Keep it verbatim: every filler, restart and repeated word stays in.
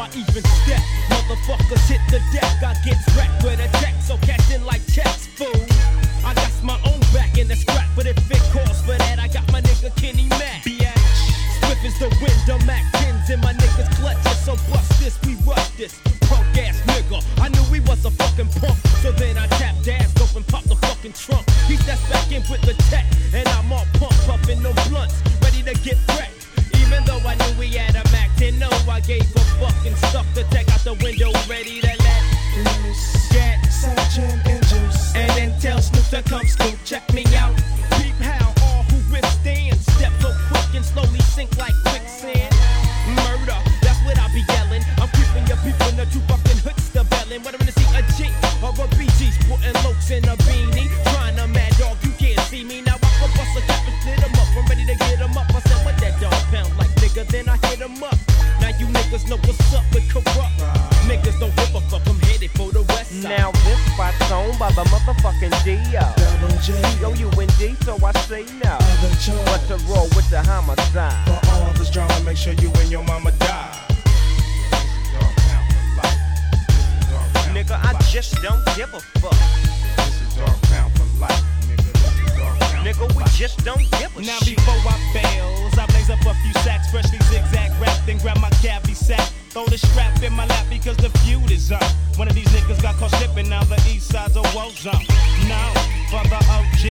even step. Motherfuckers hit the deck, I get wrecked with a check, so cash in like checks, fool. I got my own back in the scrap, but if it calls for that, I got my nigga Kenny Mac. Bitch, swift as the wind, the Mac tens in my niggas clutches, so bust this, we rush this. Punk ass nigga, I knew he was a fucking punk, so then I tapped ass, dope and popped the fucking trunk. He steps back in with the tech, and I'm all pumped, puffin' no blunts, ready to get wrecked. Even though I knew we had a Mac ten, no, I gave a fucking stuff to take out the window, ready to let loose. Get searching engines, and then tell Snoop to come scoop, check me out. Peep how all who withstand step so quick and slowly sink like quicksand. Murder, that's what I be yelling. I'm keeping your people in the two fucking hoods to bellin'. What I'm gonna see a G or a B G sporting lokes in a beanie, trying to mad dog, you can't see me now. I can bust a cap and split 'em up. I'm ready to get 'em up. I said what that dog pound like, nigga. Then I hit 'em up. Now you niggas know what's up with corrupt. Niggas don't give a fuck. I'm headed for the west side. Now this spot's owned by the motherfucking D O. D O U N D, so I say no. But to roll with the homicide. For all this drama, make sure you and your mama die. Nigga, I just don't give a fuck. This is Dog Pound for life, nigga. This is Dog Pound. Nigga, we just don't give a now shit. Now before I bails, I blaze up a few sacks, freshly zigzag rap, then grab my cabbie sack. Throw the strap in my lap because the feud is up. One of these niggas got caught slipping, now the east side's a woe zone.